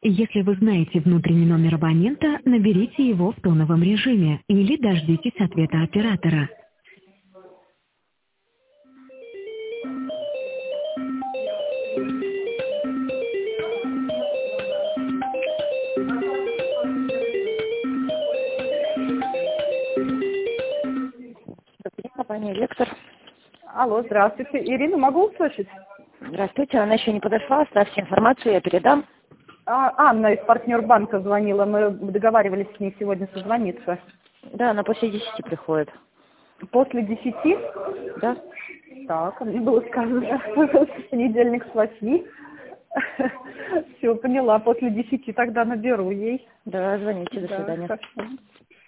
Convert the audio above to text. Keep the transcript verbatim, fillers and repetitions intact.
Если вы знаете внутренний номер абонента, наберите его в тоновом режиме или дождитесь ответа оператора. Компания «Вектор». Алло, здравствуйте. Ирину могу услышать? Здравствуйте, она еще не подошла, оставьте информацию, я передам. А, Анна из партнербанка звонила, мы договаривались с ней сегодня созвониться. Да, она после десяти приходит. После десяти? Да. Так, мне было сказано, в понедельник с восьми. Все, поняла, после десяти тогда наберу ей. Да, звоните, до Да, свидания. хорошо.